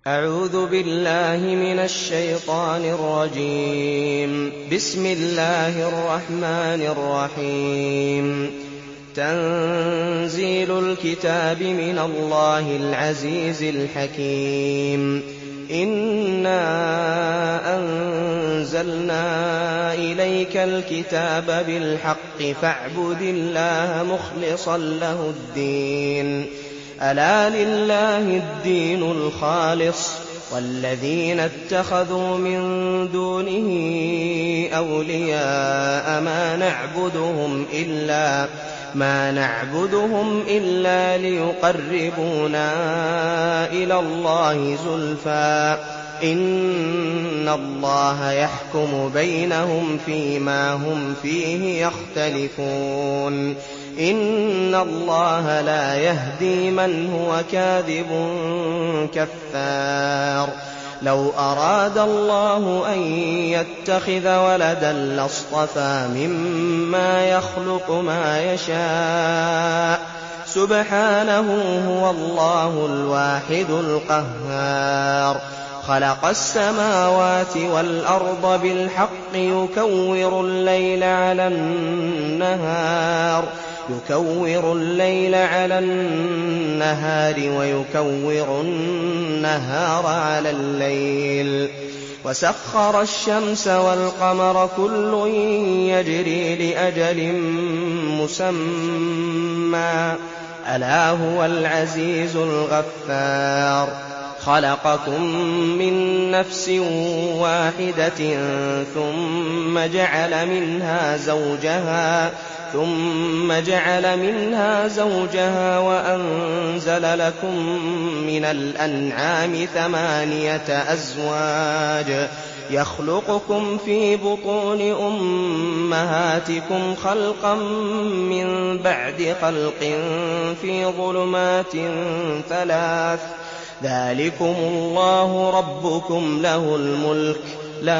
أعوذ بالله من الشيطان الرجيم. بسم الله الرحمن الرحيم. تنزيل الكتاب من الله العزيز الحكيم. إنا أنزلنا إليك الكتاب بالحق فاعبد الله مخلصا له الدين. ألا لله الدين الخالص والذين اتخذوا من دونه أولياء ما نعبدهم إلا ليقربونا إلى الله زلفى إن الله يحكم بينهم فيما هم فيه يختلفون. إن الله لا يهدي من هو كاذب كفار. لو أراد الله أن يتخذ ولدا لاصطفى مما يخلق ما يشاء سبحانه هو الله الواحد القهار. خلق السماوات والأرض بالحق يكور الليل على النهار ويكور النهار على الليل وسخر الشمس والقمر كل يجري لأجل مسمى ألا هو العزيز الغفار. خلقكم من نفس واحدة ثم جعل منها زوجها وأنزل لكم من الأنعام 8 أزواج يخلقكم في بطون أمهاتكم خلقا من بعد خلق في ظلمات 3 ذلكم الله ربكم له الملك لا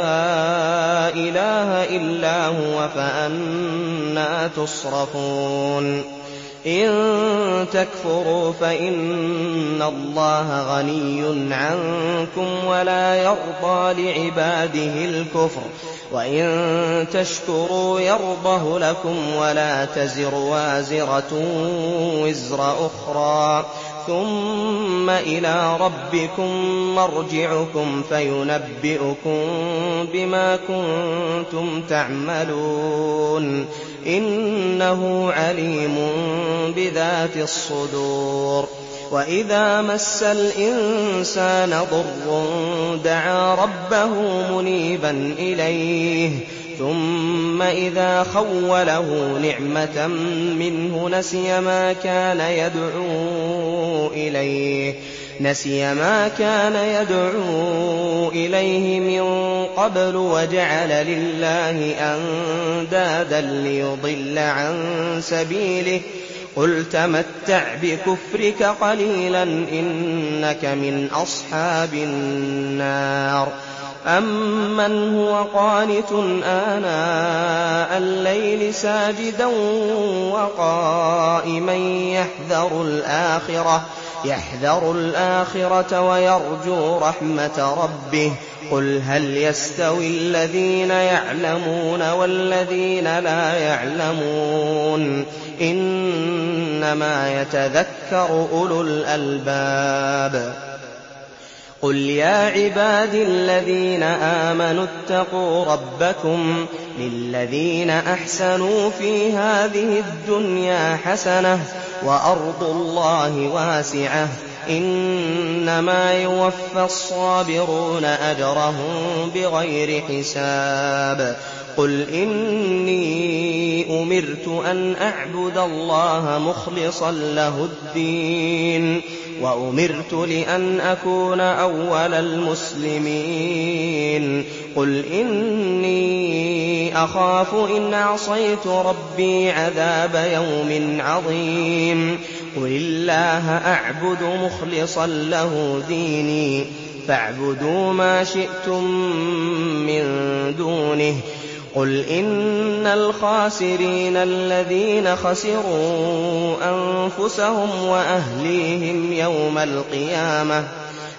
إله إلا هو فأنى تصرفون. إن تكفروا فإن الله غني عنكم ولا يرضى لعباده الكفر وإن تشكروا يرضه لكم ولا تزر وازرة وزر أخرى ثم إلى ربكم مرجعكم فينبئكم بما كنتم تعملون إنه عليم بذات الصدور. وإذا مس الإنسان ضر دعا ربه منيبا إليه ثم إذا خوله نعمة منه نسي ما كان يدعو إليه من قبل وجعل لله أندادا ليضل عن سبيله قل تمتع بكفرك قليلا إنك من أصحاب النار. أمن هو قانت آناء الليل ساجدا وقائما يحذر الآخرة ويرجو رحمة ربه قل هل يستوي الذين يعلمون والذين لا يعلمون إنما يتذكر أولو الألباب. قل يا عبادي الذين آمنوا اتقوا ربكم للذين أحسنوا في هذه الدنيا حسنة وأرض الله واسعة إنما يوفى الصابرون أجرهم بغير حساب. قل إني أمرت أن أعبد الله مخلصا له الدين وأمرت لأن أكون أول المسلمين. قل إني أخاف إن عصيت ربي عذاب يوم عظيم. قل الله أعبد مخلصا له ديني فاعبدوا ما شئتم من دونه. قل إن الخاسرين الذين خسروا أنفسهم وأهليهم يوم القيامة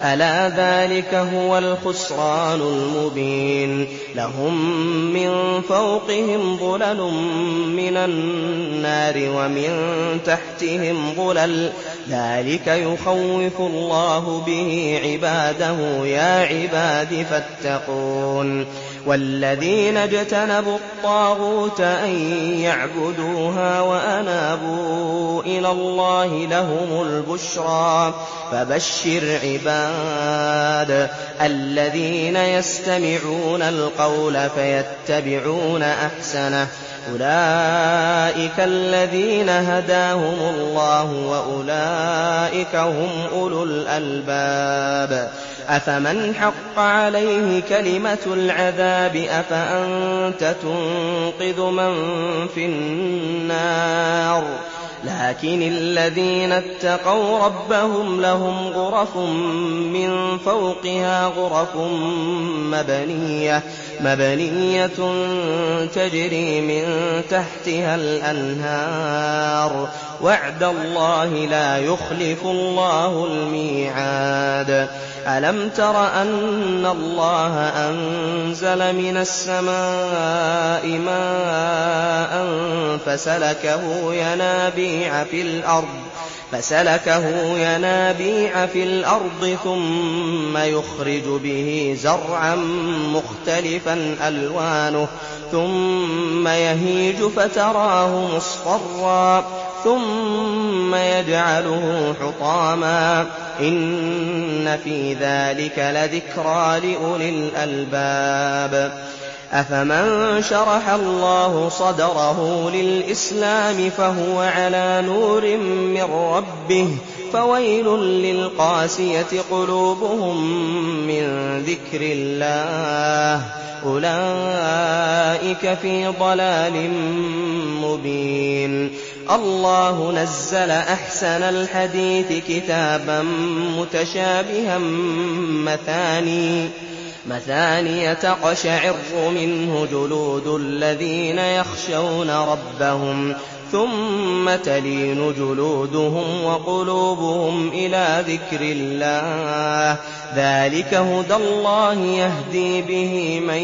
ألا ذلك هو الخسران المبين لهم من فوقهم ظلل من النار ومن تحتهم ظلل ذلك يخوف الله به عباده يا عباد فاتقون والذين اجتنبوا الطاغوت أن يعبدوها وأنابوا إلى الله لهم البشرى فبشر عباد الذين يستمعون القول فيتبعون أحسنه أولئك الذين هداهم الله وأولئك هم أولو الألباب أفمن حق عليه كلمة العذاب أفأنت تنقذ من في النار لكن الذين اتقوا ربهم لهم غرف من فوقها غرف مبنية تجري من تحتها الأنهار وعد الله لا يخلف الله الميعاد ألم تر أن الله أنزل من السماء ماء فسلكه ينابيع في الأرض ثم يخرج به زرعا مختلفا ألوانه ثم يهيج فتراه مصفرا ثم يجعله حطاما إن في ذلك لذكرى لأولي الألباب أفمن شرح الله صدره للإسلام فهو على نور من ربه فويل للقاسية قلوبهم من ذكر الله أولئك في ضلال مبين الله نزل أحسن الحديث كتابا متشابها مثاني تقشعر منه جلود الذين يخشون ربهم ثم تلين جلودهم وقلوبهم إلى ذكر الله ذلك هدى الله يهدي به من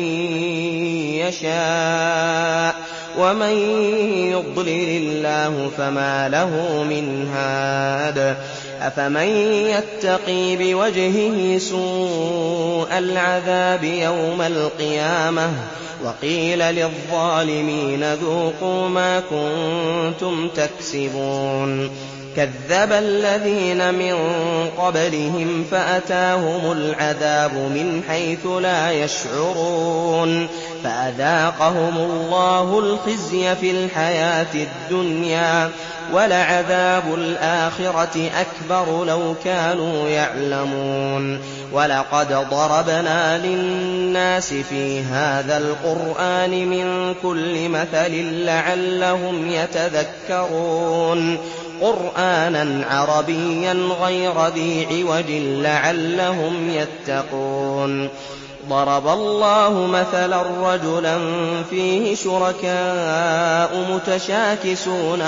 يشاء ومن يضلل الله فما له من هاد أفمن يتقي بوجهه سوء العذاب يوم القيامة وقيل للظالمين ذوقوا ما كنتم تكسبون كذب الذين من قبلهم فأتاهم العذاب من حيث لا يشعرون فأذاقهم الله الخزي في الحياة الدنيا ولعذاب الآخرة أكبر لو كانوا يعلمون ولقد ضربنا للناس في هذا القرآن من كل مثل لعلهم يتذكرون قرآنا عربيا غير ذي عوج لعلهم يتقون ضرب الله مثلا رجلا فيه شركاء متشاكسون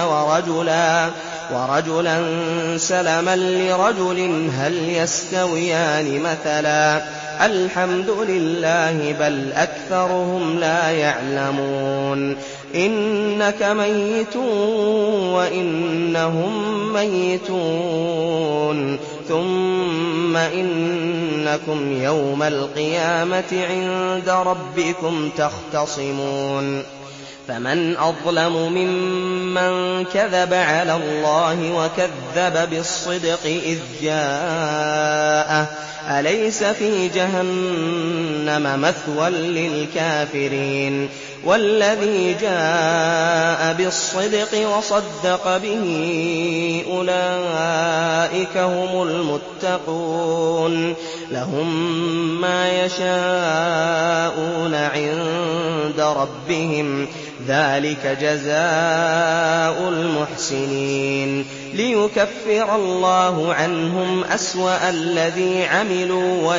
ورجلا سلما لرجل هل يستويان مثلا الحمد لله بل أكثرهم لا يعلمون إنك ميت وإنهم ميتون ثم إنكم يوم القيامة عند ربكم تختصمون فمن أظلم ممن كذب على الله وكذب بالصدق إذ جاءه أليس في جهنم مثوى للكافرين والذي جاء بالصدق وصدق به أولئك هم المتقون لهم ما يشاءون عند ربهم ذلك جزاء المحسنين ليكفر الله عنهم أسوأ الذي عملوا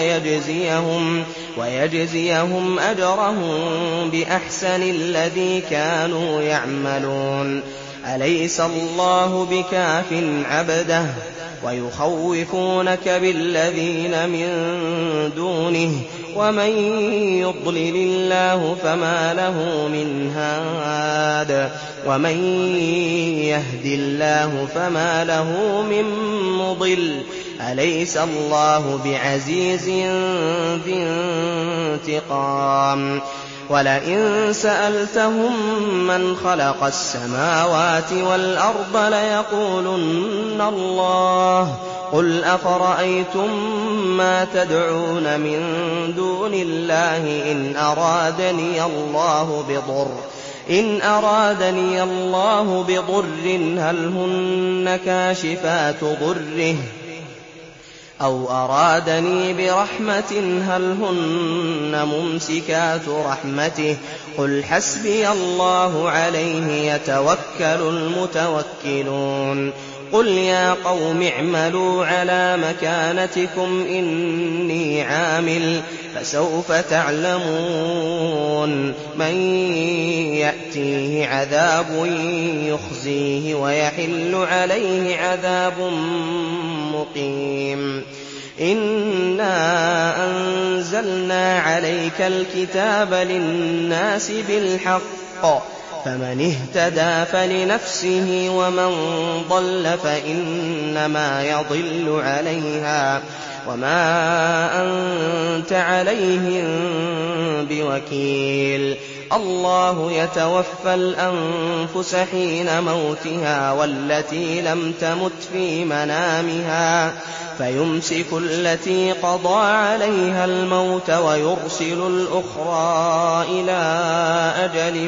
ويجزيهم أجرهم بأحسن الذي كانوا يعملون أليس الله بكاف عبده ويخوفونك بالذين من دونه ومن يضلل الله فما له من هاد ومن يهد الله فما له من مضل أليس الله بعزيز ذي انتقام ولئن سألتهم من خلق السماوات والأرض ليقولن الله قل أفرأيتم ما تدعون من دون الله إن أرادني الله بضر هل هن كاشفات ضره أو أرادني برحمة هل هن ممسكات رحمته قل حسبي الله عليه يتوكل المتوكلون قل يا قوم اعملوا على مكانتكم إني عامل فسوف تعلمون من يأتيه عذاب يخزيه ويحل عليه عذاب مقيم إنا أنزلنا عليك الكتاب للناس بالحق فمن اهتدى فلنفسه ومن ضل فإنما يضل عليها وما أنت عليهم بوكيل الله يتوفى الأنفس حين موتها والتي لم تمت في منامها فيمسك التي قضى عليها الموت ويرسل الأخرى إلى أجل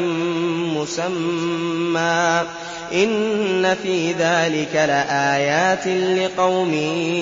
مسمى إن في ذلك لآيات لقوم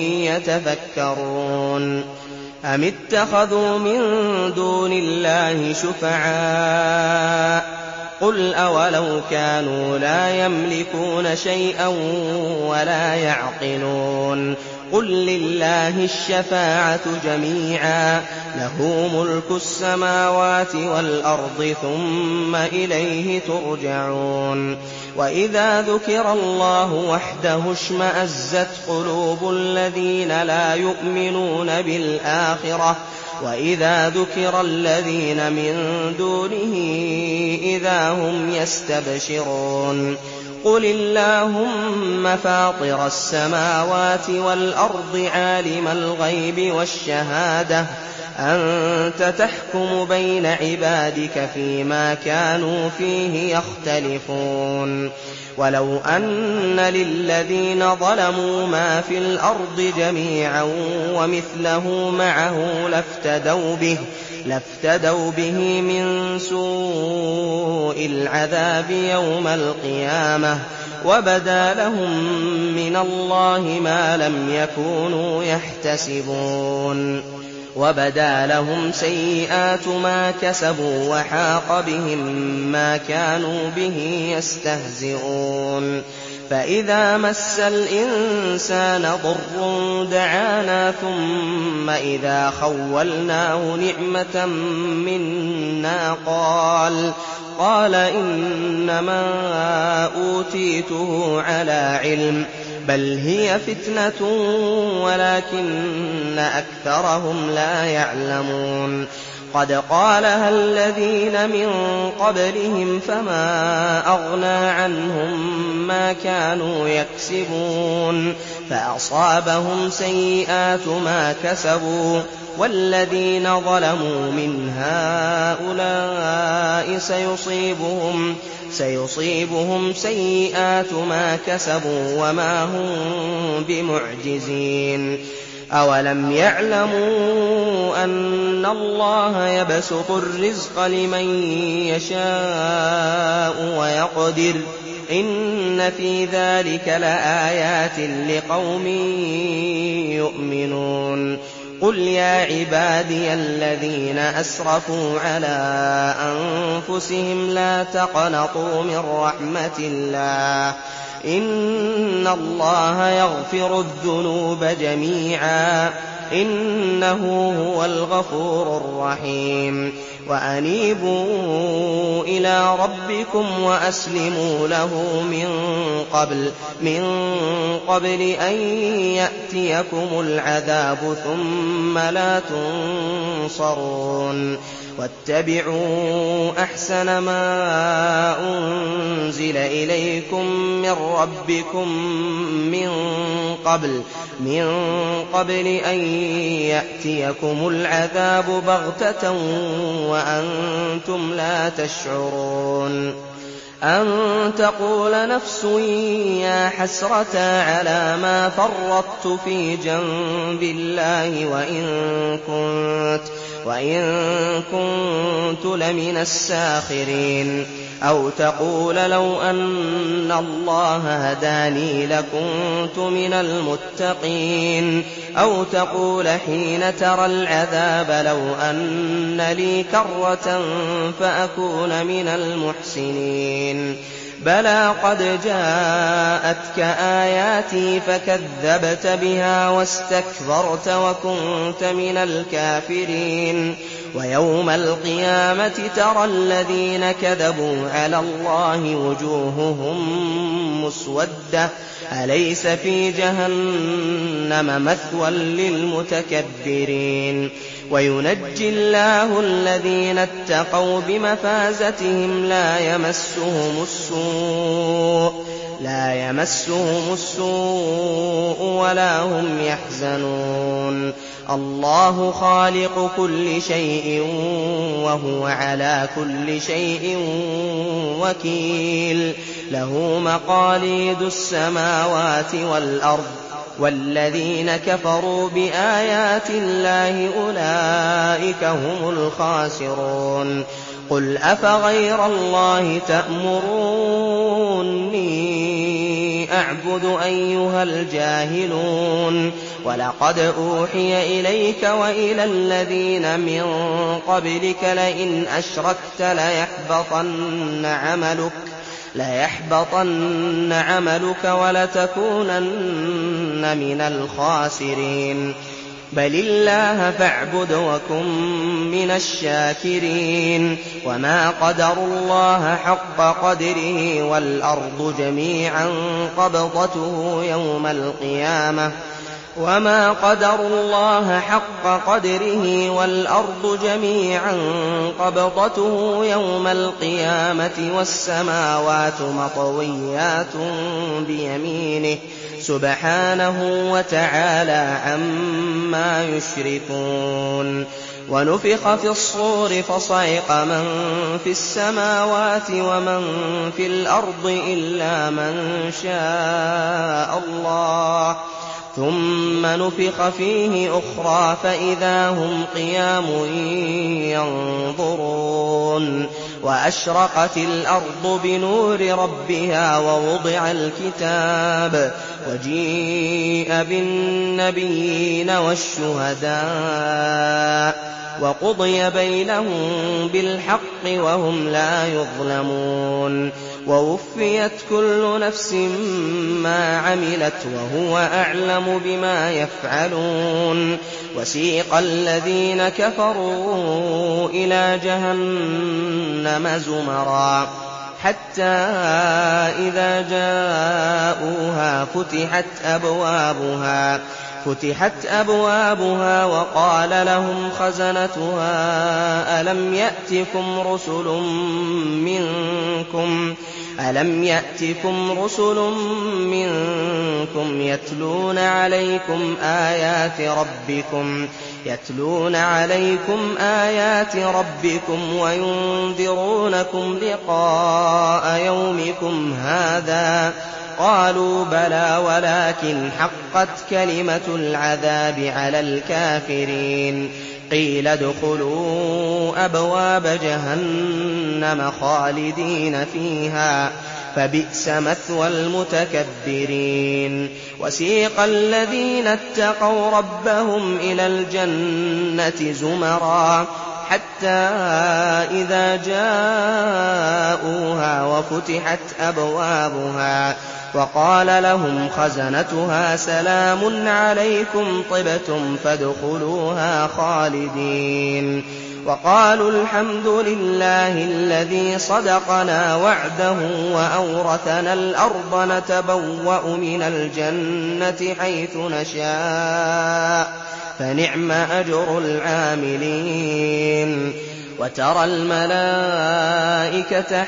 يتفكرون أم اتخذوا من دون الله شفعاء قل أولو كانوا لا يملكون شيئا ولا يعقلون قل لله الشفاعة جميعا له ملك السماوات والأرض ثم إليه ترجعون وإذا ذكر الله وحده اشمأزت قلوب الذين لا يؤمنون بالآخرة وإذا ذكر الذين من دونه إذا هم يستبشرون قل اللهم فاطر السماوات والأرض عالم الغيب والشهادة أنت تحكم بين عبادك فيما كانوا فيه يختلفون ولو أن للذين ظلموا ما في الأرض جميعا ومثله معه لافتدوا به من سوء العذاب يوم القيامة وبدا لهم من الله ما لم يكونوا يحتسبون وبدا لهم سيئات ما كسبوا وحاق بهم ما كانوا به يستهزئون فإذا مس الإنسان ضر دعانا ثم إذا خولناه نعمة منا قال إنما أوتيته على علم بل هي فتنة ولكن أكثرهم لا يعلمون قد قالها الذين من قبلهم فما أغنى عنهم ما كانوا يكسبون فأصابهم سيئات ما كسبوا والذين ظلموا من هؤلاء سيصيبهم سيئات ما كسبوا وما هم بمعجزين أولم يعلموا أن الله يبسط الرزق لمن يشاء ويقدر إن في ذلك لآيات لقوم يؤمنون قل يا عبادي الذين أسرفوا على أنفسهم لا تقنطوا من رحمة الله إن الله يغفر الذنوب جميعا إنه هو الغفور الرحيم وأنيبوا إلى ربكم وأسلموا له من قبل أن يأتيكم العذاب ثم لا تنصرون واتبعوا أحسن ما أنزل إليكم من ربكم من قبل أن يأتيكم العذاب بغتة وأنتم لا تشعرون أن تقول نفس يا حسرة على ما فرطت في جنب الله وإن كنت لمن الساخرين أو تقول لو أن الله هداني لكنت من المتقين أو تقول حين ترى العذاب لو أن لي كرة فأكون من المحسنين بلى قد جاءتك آياتي فكذبت بها واستكبرت وكنت من الكافرين ويوم القيامة ترى الذين كذبوا على الله وجوههم مسودة أليس في جهنم مثوى للمتكبرين وينجي الله الذين اتقوا بمفازتهم لا يمسهم السوء ولا هم يحزنون الله خالق كل شيء وهو على كل شيء وكيل له مقاليد السماوات والأرض والذين كفروا بآيات الله أولئك هم الخاسرون قل أفغير الله تأمروني أعبد أيها الجاهلون ولقد أوحي إليك وإلى الذين من قبلك لئن أشركت ليحبطن عملك ولتكونن من الخاسرين بل الله فاعبد وكن من الشاكرين وما قدروا الله حق قدره والأرض جميعا قبضته يوم القيامة والسماوات مطويات بيمينه سبحانه وتعالى عما يشركون ونفخ في الصور فصعق من في السماوات ومن في الأرض إلا من شاء الله ثم نفخ فيه أخرى فإذا هم قيام ينظرون وأشرقت الأرض بنور ربها ووضع الكتاب وجيء بالنبيين والشهداء وقضي بينهم بالحق وهم لا يظلمون ووفيت كل نفس ما عملت وهو أعلم بما يفعلون وسيق الذين كفروا إلى جهنم زمرا حتى إذا جاءوها فتحت أبوابها وقال لهم خزنتها ألم يأتكم رسل منكم يتلون عليكم آيات ربكم وينذرونكم لقاء يومكم هذا قالوا بلى ولكن حقت كلمة العذاب على الكافرين قيل ادخلوا أبواب جهنم خالدين فيها فبئس مثوى المتكبرين وسيق الذين اتقوا ربهم إلى الجنة زمرا حتى إذا جاءوها وقال لهم خزنتها سلام عليكم طبتم فادخلوها خالدين وقالوا الحمد لله الذي صدقنا وعده وأورثنا الأرض نتبوأ من الجنة حيث نشاء فنعم أجر العاملين وترى الملائكة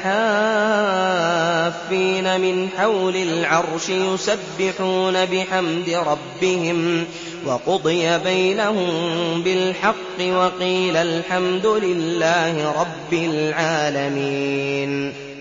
حافين من حول العرش يسبحون بحمد ربهم وقضي بينهم بالحق وقيل الحمد لله رب العالمين